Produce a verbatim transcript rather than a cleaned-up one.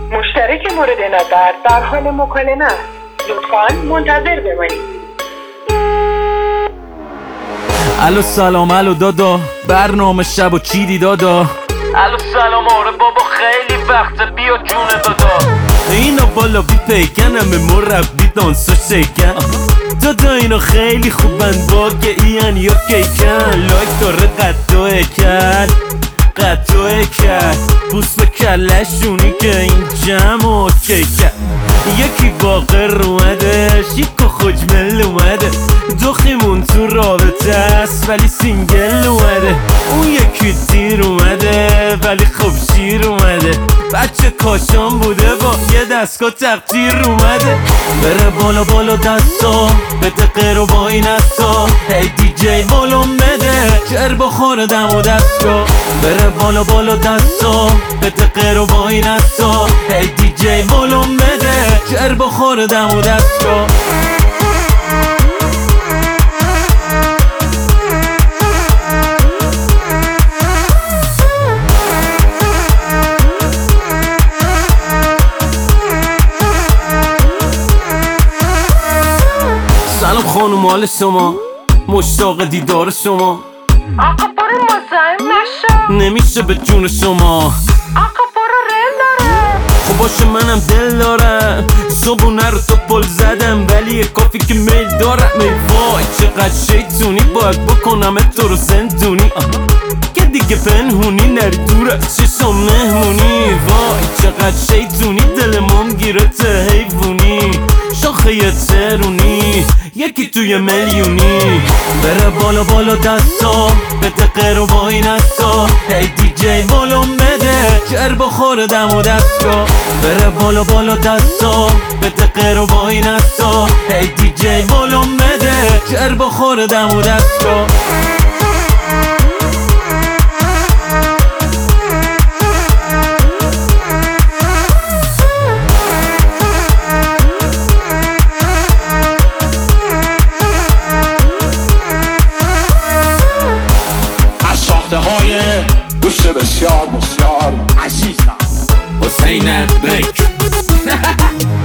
مشترک مورد نظر در حال مکالمه است. لطفاً منتظر بمانید. الو سلام، الو دادا، برنامه شب و چیدی دادا؟ الو سلام، آره بابا خیلی وقته، بیا جون دادا. اینا بالا بی پیکنم مربی دانسا شکن دادا، اینا خیلی خوبن واقعی این یا کیکن. لایک داره قطعه کرد قطعه کرد بوس به کلشونی که این جمع اوکی کرد. یکی باقر اومده شیک و خوجمل اومده، دخیمون تو رابطه است ولی سینگل اومده. اون یکی دیر اومده ولی خوب شیر اومده، بچه کاشان بوده با یه دستگاه تقدیر اومده. بره بالا بالا دستا بده غیر و با این استا، هی دی جی بالون بده جر بخوره دم و دستا. بره بالا بالا دستا بده غیر و با این استا، هی دی جی بالون بده جر بخوره دم و دستا. سلام خانم، مال شما، مشتاق دیدار شما. آقا برو مزاحم نشو، نمیشه به جون شما. آقا برو رل داره. خب باشه منم دل دارم، صبونه رو تو پل زدم ولی یه کافی که میل دارم. ای وای چقدر شیطونی، باید بکنم تو رو زندونی که دیگه پنهونی نری دور از چشم مهمونی. وای چقدر شیطونی، دل مام گیره ته حیوونی، شاخه یه ترونی یکی توی میلیونی. بره بالا بالا دستا بده غیر و با این استا، هی دی جی بالون بده جر بخوره دم و دستا. بره بالا بالا دستا بده غیر و با این استا، هی دی جی بالون بده جر بخوره دم و دستا. های گوشت بسیار بسیار عزیزم، حسین بک